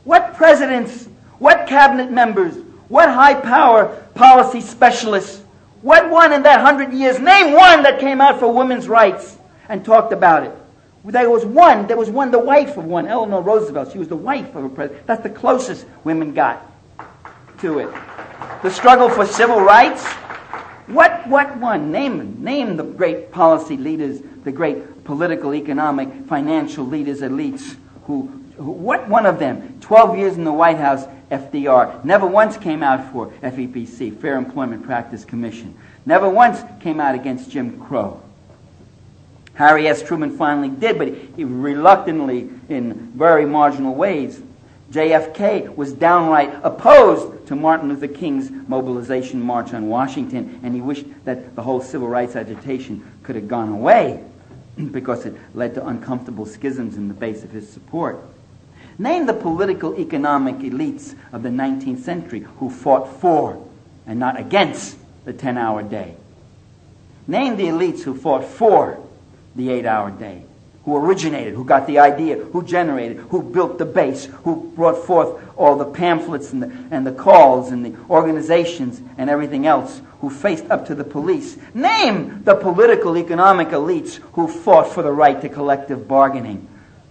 Speaker 4: what cabinet members, what high-power policy specialists, what one in that 100 years, name one that came out for women's rights and talked about it. There was one, the wife of one, Eleanor Roosevelt. She was the wife of a president. That's the closest women got to it. The struggle for civil rights, what one? Name the great policy leaders, the great political, economic, financial leaders, elites, what one of them, 12 years in the White House, FDR, never once came out for FEPC, Fair Employment Practice Commission. Never once came out against Jim Crow. Harry S. Truman finally did, but he reluctantly, in very marginal ways. JFK was downright opposed to Martin Luther King's mobilization march on Washington, and he wished that the whole civil rights agitation could have gone away because it led to uncomfortable schisms in the base of his support. Name the political economic elites of the 19th century who fought for and not against the 10-hour day. Name the elites who fought for the 8-hour day, who originated, who got the idea, who generated, who built the base, who brought forth all the pamphlets and the calls and the organizations and everything else, who faced up to the police. Name the political economic elites who fought for the right to collective bargaining.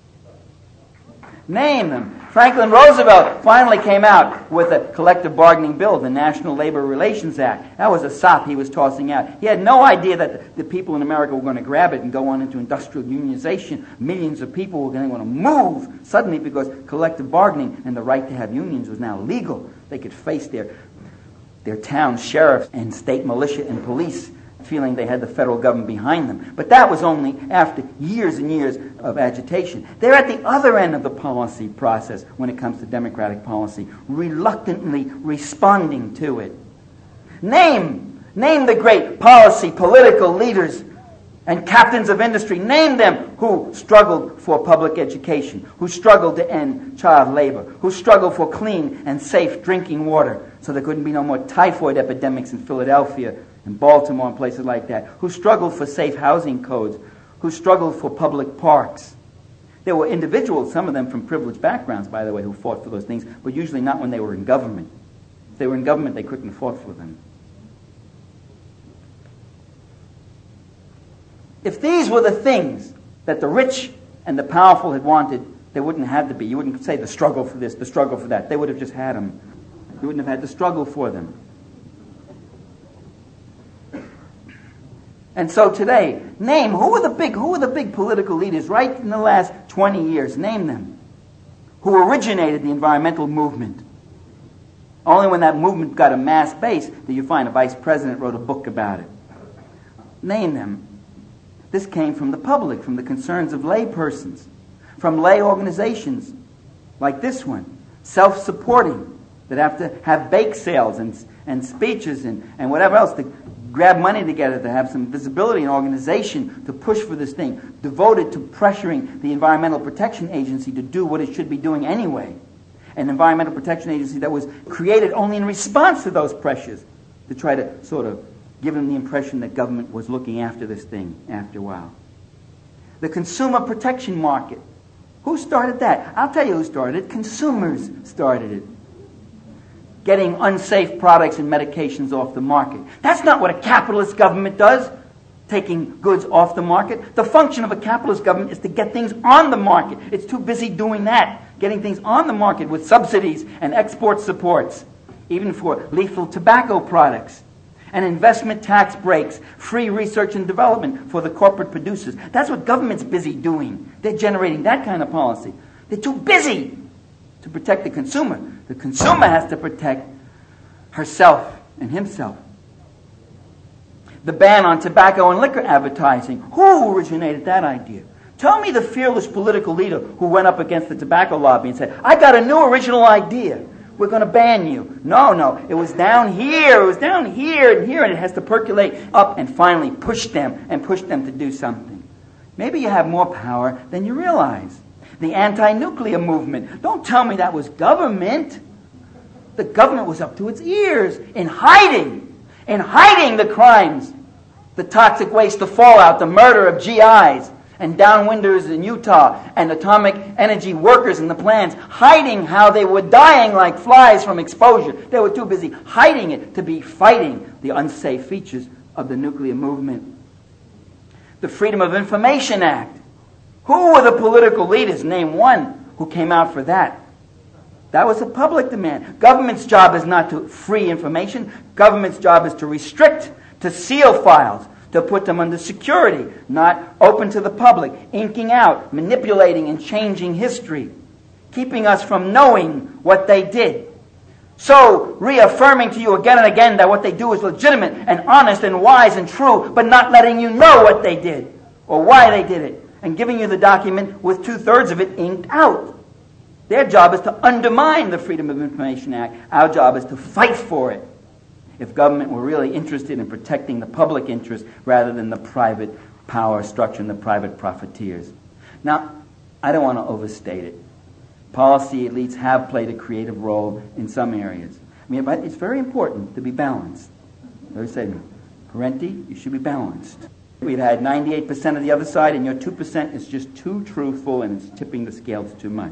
Speaker 4: Name them. Franklin Roosevelt finally came out with a collective bargaining bill, the National Labor Relations Act. That was a sop he was tossing out. He had no idea that the people in America were going to grab it and go on into industrial unionization. Millions of people were going to move suddenly because collective bargaining and the right to have unions was now legal. They could face their town sheriffs and state militia and police feeling they had the federal government behind them. But that was only after years and years of agitation. They're at the other end of the policy process when it comes to democratic policy, reluctantly responding to it. Name the great policy, political leaders and captains of industry. Name them who struggled for public education, who struggled to end child labor, who struggled for clean and safe drinking water so there couldn't be no more typhoid epidemics in Philadelphia and Baltimore and places like that, who struggled for safe housing codes, who struggled for public parks. There were individuals, some of them from privileged backgrounds, by the way, who fought for those things, but usually not when they were in government. If they were in government, they couldn't have fought for them. If these were the things that the rich and the powerful had wanted, they wouldn't have to be. You wouldn't say the struggle for this, the struggle for that. They would have just had them. You wouldn't have had to struggle for them. And so today, name who are the big political leaders right in the last 20 years. Name them. Who originated the environmental movement. Only when that movement got a mass base did you find a vice president wrote a book about it. Name them. This came from the public, from the concerns of lay persons, from lay organizations like this one, self-supporting, that have to have bake sales and speeches and whatever else to grab money together, to have some visibility and organization to push for this thing, devoted to pressuring the Environmental Protection Agency to do what it should be doing anyway. An Environmental Protection Agency that was created only in response to those pressures, to try to sort of give them the impression that government was looking after this thing after a while. The consumer protection market. Who started that? I'll tell you who started it. Consumers started it. Getting unsafe products and medications off the market. That's not what a capitalist government does, taking goods off the market. The function of a capitalist government is to get things on the market. It's too busy doing that, getting things on the market with subsidies and export supports, even for lethal tobacco products, and investment tax breaks, free research and development for the corporate producers. That's what government's busy doing. They're generating that kind of policy. They're too busy to protect the consumer. The consumer has to protect herself and himself. The ban on tobacco and liquor advertising. Who originated that idea? Tell me the fearless political leader who went up against the tobacco lobby and said, I got a new original idea. We're going to ban you. No. It was down here. It was down here and here, and it has to percolate up and finally push them to do something. Maybe you have more power than you realize. The anti-nuclear movement. Don't tell me that was government. The government was up to its ears in hiding the crimes, the toxic waste, the fallout, the murder of GIs and downwinders in Utah and atomic energy workers in the plants, hiding how they were dying like flies from exposure. They were too busy hiding it to be fighting the unsafe features of the nuclear movement. The Freedom of Information Act. Who were the political leaders? Name one who came out for that. That was a public demand. Government's job is not to free information. Government's job is to restrict, to seal files, to put them under security, not open to the public, inking out, manipulating and changing history, keeping us from knowing what they did. So, reaffirming to you again and again that what they do is legitimate and honest and wise and true, but not letting you know what they did or why they did it, and giving you the document with 2/3 of it inked out. Their job is to undermine the Freedom of Information Act. Our job is to fight for it. If government were really interested in protecting the public interest rather than the private power structure and the private profiteers. Now, I don't want to overstate it. Policy elites have played a creative role in some areas. But it's very important to be balanced. They say, Parenti, you should be balanced. We've had 98% of the other side, and your 2% is just too truthful, and it's tipping the scales too much.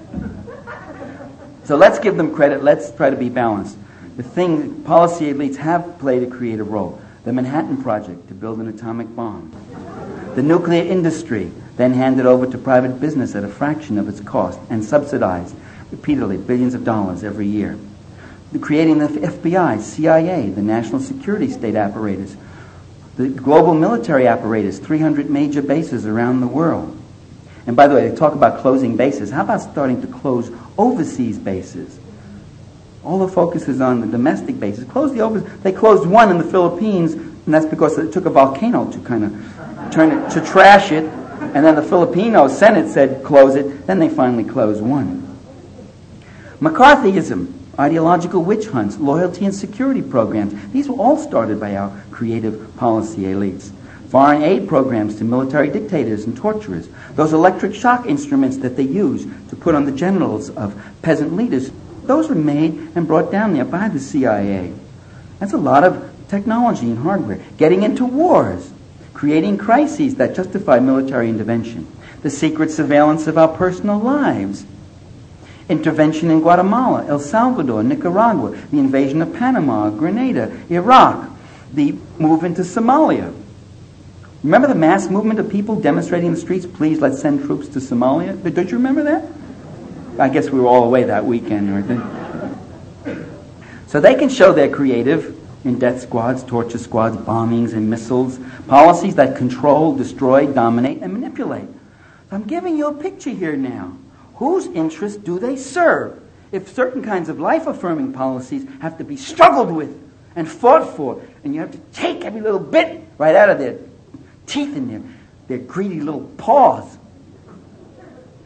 Speaker 4: So let's give them credit. Let's try to be balanced. The thing, policy elites have played a creative role. The Manhattan Project to build an atomic bomb. The nuclear industry, then handed over to private business at a fraction of its cost and subsidized repeatedly billions of dollars every year. Creating the FBI, CIA, the national security state apparatus, the global military apparatus, 300 major bases around the world. And by the way, they talk about closing bases. How about starting to close overseas bases? All the focus is on the domestic bases. They closed one in the Philippines, and that's because it took a volcano to kind of turn it, to trash it. And then the Filipino Senate said close it. Then they finally closed one. McCarthyism, ideological witch hunts, loyalty and security programs. These were all started by our creative policy elites. Foreign aid programs to military dictators and torturers. Those electric shock instruments that they use to put on the genitals of peasant leaders, those were made and brought down there by the CIA. That's a lot of technology and hardware. Getting into wars, creating crises that justify military intervention. The secret surveillance of our personal lives. Intervention in Guatemala, El Salvador, Nicaragua, the invasion of Panama, Grenada, Iraq, the move into Somalia. Remember the mass movement of people demonstrating in the streets, please let's send troops to Somalia? Don't you remember that? I guess we were all away that weekend, weren't they? So they can show they're creative in death squads, torture squads, bombings and missiles, policies that control, destroy, dominate, and manipulate. I'm giving you a picture here now. Whose interests do they serve? If certain kinds of life-affirming policies have to be struggled with and fought for, and you have to take every little bit right out of their teeth and their greedy little paws.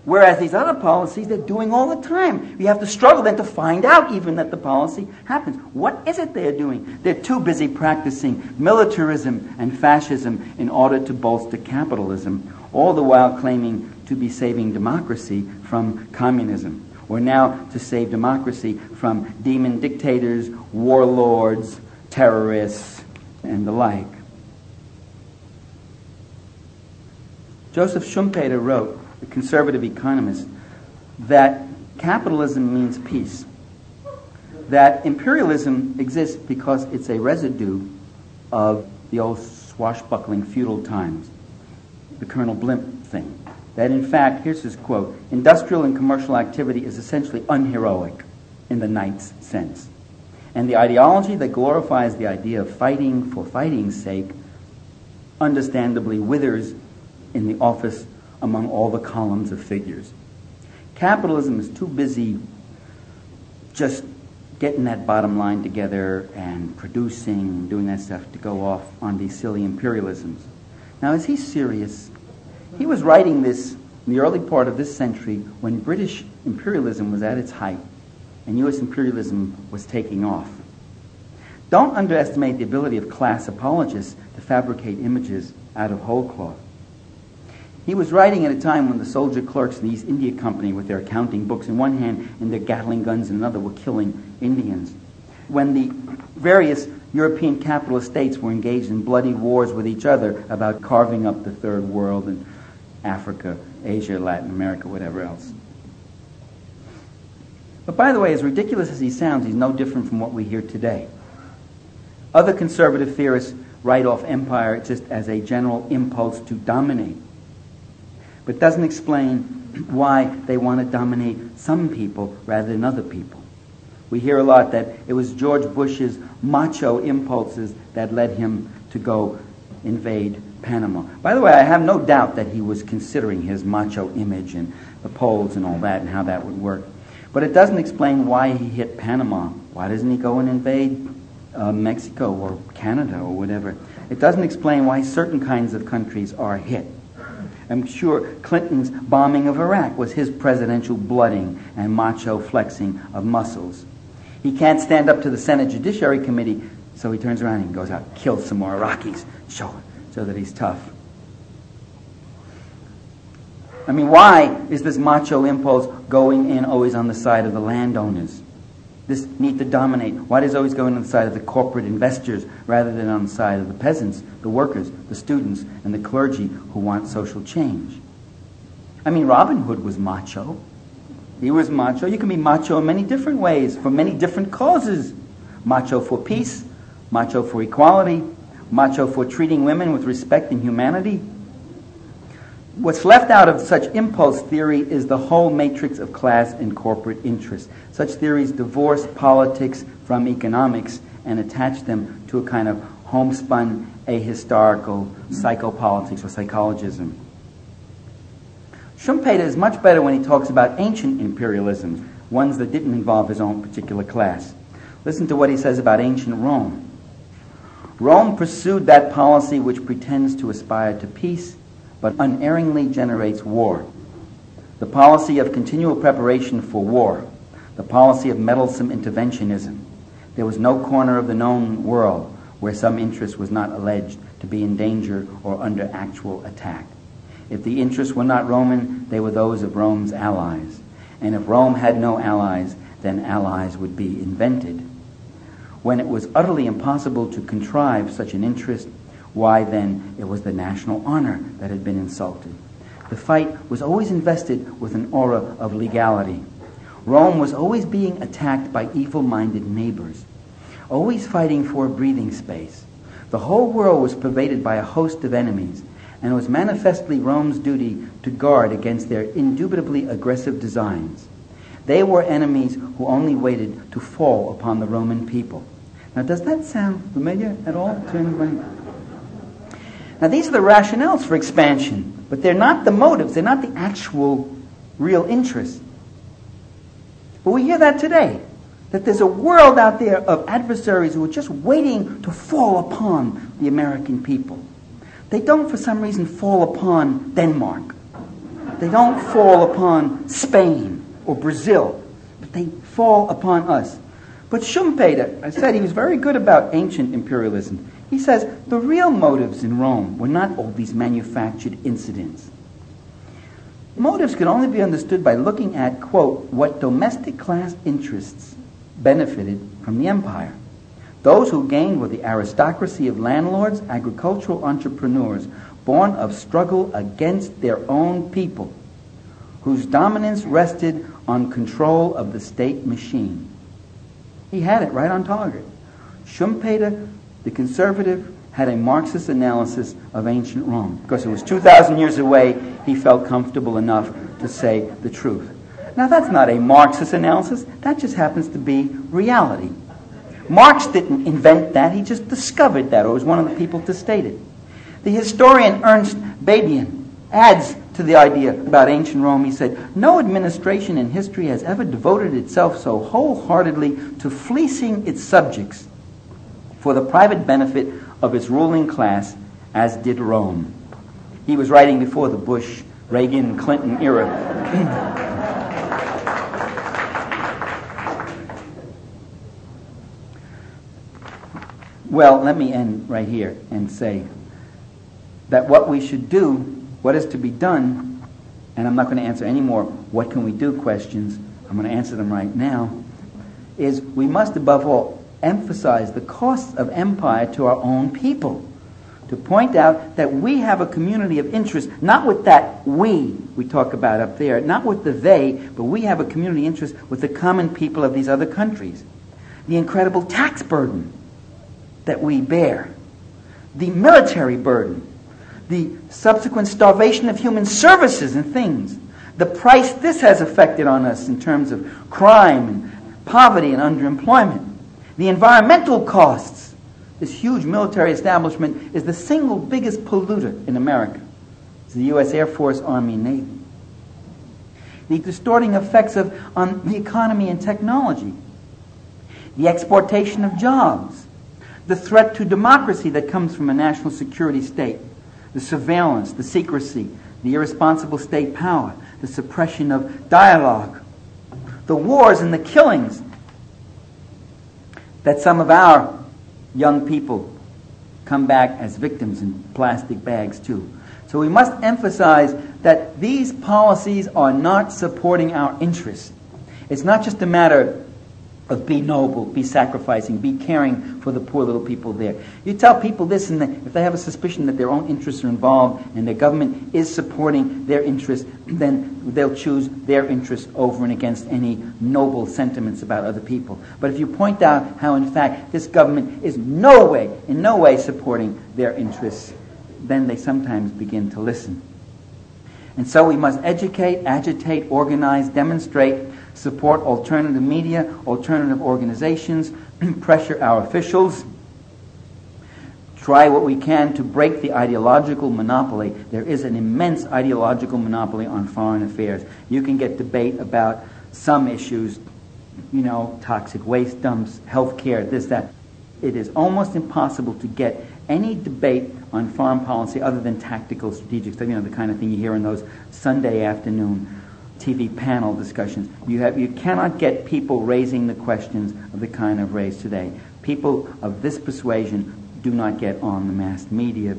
Speaker 4: Whereas these other policies, they're doing all the time. You have to struggle then to find out even that the policy happens. What is it they're doing? They're too busy practicing militarism and fascism in order to bolster capitalism, all the while claiming to be saving democracy from communism, or now to save democracy from demon dictators, warlords, terrorists, and the like. Joseph Schumpeter wrote, the conservative economist, that capitalism means peace, that imperialism exists because it's a residue of the old swashbuckling feudal times, the Colonel Blimp thing. That in fact, here's his quote, industrial and commercial activity is essentially unheroic in the Knight's sense. And the ideology that glorifies the idea of fighting for fighting's sake understandably withers in the office among all the columns of figures. Capitalism is too busy just getting that bottom line together and producing, doing that stuff to go off on these silly imperialisms. Now, is he serious? He was writing this in the early part of this century when British imperialism was at its height and U.S. imperialism was taking off. Don't underestimate the ability of class apologists to fabricate images out of whole cloth. He was writing at a time when the soldier clerks in the East India Company with their accounting books in one hand and their Gatling guns in another were killing Indians. When the various European capitalist states were engaged in bloody wars with each other about carving up the third world in Africa, Asia, Latin America, whatever else. But by the way, as ridiculous as he sounds, he's no different from what we hear today. Other conservative theorists write off empire just as a general impulse to dominate, but doesn't explain why they want to dominate some people rather than other people. We hear a lot that it was George Bush's macho impulses that led him to go invade Panama. By the way, I have no doubt that he was considering his macho image and the polls and all that and how that would work. But it doesn't explain why he hit Panama. Why doesn't he go and invade Mexico or Canada or whatever? It doesn't explain why certain kinds of countries are hit. I'm sure Clinton's bombing of Iraq was his presidential blooding and macho flexing of muscles. He can't stand up to the Senate Judiciary Committee, so he turns around and goes out, kills some more Iraqis, so that he's tough. I mean, why is this macho impulse going in always on the side of the landowners? This need to dominate. Why does it always go in on the side of the corporate investors rather than on the side of the peasants, the workers, the students, and the clergy who want social change? I mean, Robin Hood was macho. He was macho. You can be macho in many different ways, for many different causes. Macho for peace, macho for equality, macho for treating women with respect and humanity. What's left out of such impulse theory is the whole matrix of class and corporate interest. Such theories divorce politics from economics and attach them to a kind of homespun, ahistorical psychopolitics or psychologism. Schumpeter is much better when he talks about ancient imperialisms, ones that didn't involve his own particular class. Listen to what he says about ancient Rome. Rome pursued that policy which pretends to aspire to peace, but unerringly generates war. The policy of continual preparation for war, the policy of meddlesome interventionism. There was no corner of the known world where some interest was not alleged to be in danger or under actual attack. If the interests were not Roman, they were those of Rome's allies. And if Rome had no allies, then allies would be invented. When it was utterly impossible to contrive such an interest, why then it was the national honor that had been insulted. The fight was always invested with an aura of legality. Rome was always being attacked by evil-minded neighbors, always fighting for a breathing space. The whole world was pervaded by a host of enemies, and it was manifestly Rome's duty to guard against their indubitably aggressive designs. They were enemies who only waited to fall upon the Roman people. Now, does that sound familiar at all to anybody? Now, these are the rationales for expansion, but they're not the motives. They're not the actual real interests. But we hear that today, that there's a world out there of adversaries who are just waiting to fall upon the American people. They don't, for some reason, fall upon Denmark. They don't fall upon Spain or Brazil, but they fall upon us. But Schumpeter, I said he was very good about ancient imperialism. He says the real motives in Rome were not all these manufactured incidents. Motives could only be understood by looking at, quote, what domestic class interests benefited from the empire. Those who gained were the aristocracy of landlords, agricultural entrepreneurs, born of struggle against their own people, whose dominance rested on control of the state machine. He had it right on target. Schumpeter, the conservative, had a Marxist analysis of ancient Rome. Because it was 2,000 years away, he felt comfortable enough to say the truth. Now that's not a Marxist analysis, that just happens to be reality. Marx didn't invent that, he just discovered that, or was one of the people to state it. The historian Ernst Babian adds to the idea about ancient Rome. He said, no administration in history has ever devoted itself so wholeheartedly to fleecing its subjects for the private benefit of its ruling class as did Rome. He was writing before the Bush, Reagan, Clinton era. Well, let me end right here and say that what we should do, what is to be done, and I'm not going to answer any more what can we do questions, I'm going to answer them right now, is we must above all emphasize the costs of empire to our own people, to point out that we have a community of interest, not with that we talk about up there, not with the they, but we have a community interest with the common people of these other countries. The incredible tax burden that we bear, the military burden, the subsequent starvation of human services and things, the price this has affected on us in terms of crime and poverty and underemployment, the environmental costs. This huge military establishment is the single biggest polluter in America. It's the U.S. Air Force, Army, and Navy. The distorting effects on the economy and technology, the exportation of jobs, the threat to democracy that comes from a national security state, the surveillance, the secrecy, the irresponsible state power, the suppression of dialogue, the wars and the killings that some of our young people come back as victims in plastic bags too. So we must emphasize that these policies are not supporting our interests. It's not just a matter of be noble, be sacrificing, be caring for the poor little people there. You tell people this, and if they have a suspicion that their own interests are involved and their government is supporting their interests, then they'll choose their interests over and against any noble sentiments about other people. But if you point out how, in fact, this government is in no way supporting their interests, then they sometimes begin to listen. And so we must educate, agitate, organize, demonstrate, support alternative media, alternative organizations, pressure our officials, try what we can to break the ideological monopoly. There is an immense ideological monopoly on foreign affairs. You can get debate about some issues, toxic waste dumps, health care, this, that. It is almost impossible to get any debate on foreign policy other than tactical, strategic stuff, the kind of thing you hear in those Sunday afternoon TV panel discussions. You cannot get people raising the questions of the kind of raised today. People of this persuasion do not get on the mass media.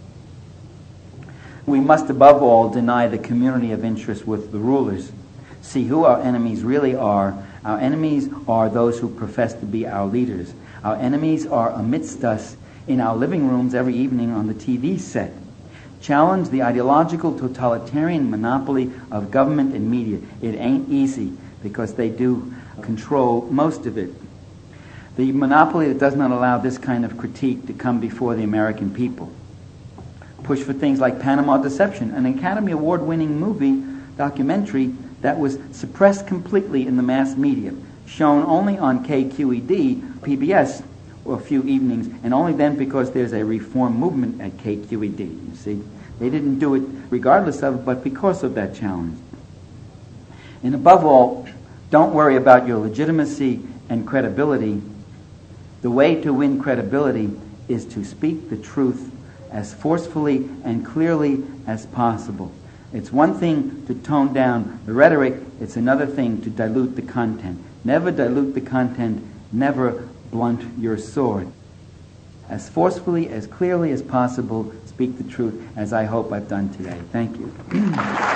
Speaker 4: We must above all deny the community of interest with the rulers. See who our enemies really are. Our enemies are those who profess to be our leaders. Our enemies are amidst us in our living rooms every evening on the TV set. Challenge the ideological totalitarian monopoly of government and media. It ain't easy because they do control most of it. The monopoly that does not allow this kind of critique to come before the American people. Push for things like Panama Deception, an Academy Award-winning movie documentary that was suppressed completely in the mass media, shown only on KQED, PBS, a few evenings, and only then because there's a reform movement at KQED. You see, they didn't do it regardless of it, but because of that challenge. And above all, don't worry about your legitimacy and credibility. The way to win credibility is to speak the truth as forcefully and clearly as possible. It's one thing to tone down the rhetoric, it's another thing to dilute the content. Never dilute the content, never blunt your sword. As forcefully, as clearly as possible, speak the truth, as I hope I've done today. Thank you.